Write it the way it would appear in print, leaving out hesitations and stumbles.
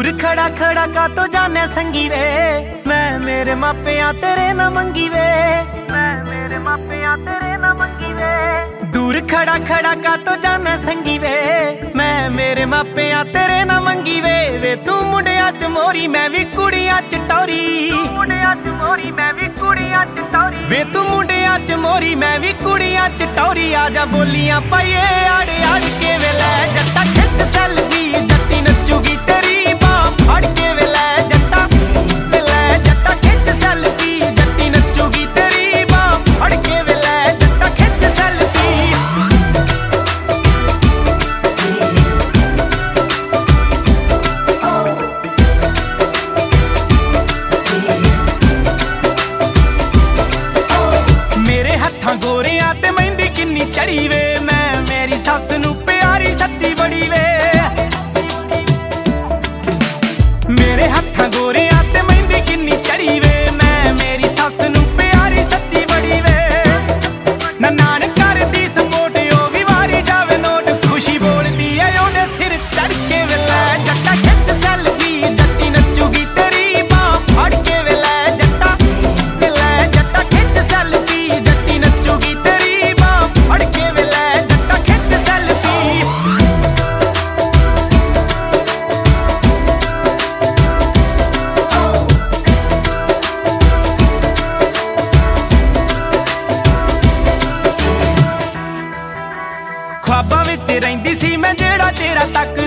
दूर खड़ा खड़ा का तो जाने संगी वे, मैं मेरे मापिया तेरे ना मंगी वे, मैं मेरे मापिया तेरे ना मंगी वे। दूर खड़ा खड़ा का तो जाने संगी वे, मैं मेरे मापिया तेरे ना मंगी वे। वे तू मुंडिया च मोरी मैं भी कुड़िया च टौरी, मुंडिया च मोरी मैं भी कुड़िया च टौरी। वे तू मुंडिया च मोरी मैं भी कुड़िया च टौरी। आजा बोलियां पाइए आड़े आड़ के वे लै जट्टा खिच सेल्फी, जट्टी नचूगी तेरी बाह फड़ के वे लै जट्टा खिच सेल्फी, जट्टी नचूगी तेरी बाह फड़ के वे लै जट्टा खिच सेल्फी। मेरे हत्थां गोरियां ते मेहंदी किन्नी चढ़ी वे, मैं मेरी सस नू प्यारी सच्ची बड़ी वे। मेरे हत्थां गोरियां ते मेहंदी किन्नी चढ़ी वे, मैं मेरी सस नू प्यारी सच्ची बड़ी वे। नान कर दी सपोर्ट ओ भी वारी जावे नोट, खुशी बोलदी है ओदे सिर चढ़ के वे लै जट्टा खिच सेल्फी, जट्टी नचूगी तेरी बाह फड़ के वे लै जट्टा खिच सेल्फी, जट्टी नचूगी तेरी बाह फड़ के वे लै जट्टा खिच सेल्फी। ख्वाबां विच रहिंदी सी मैं जेड़ा तेरा तक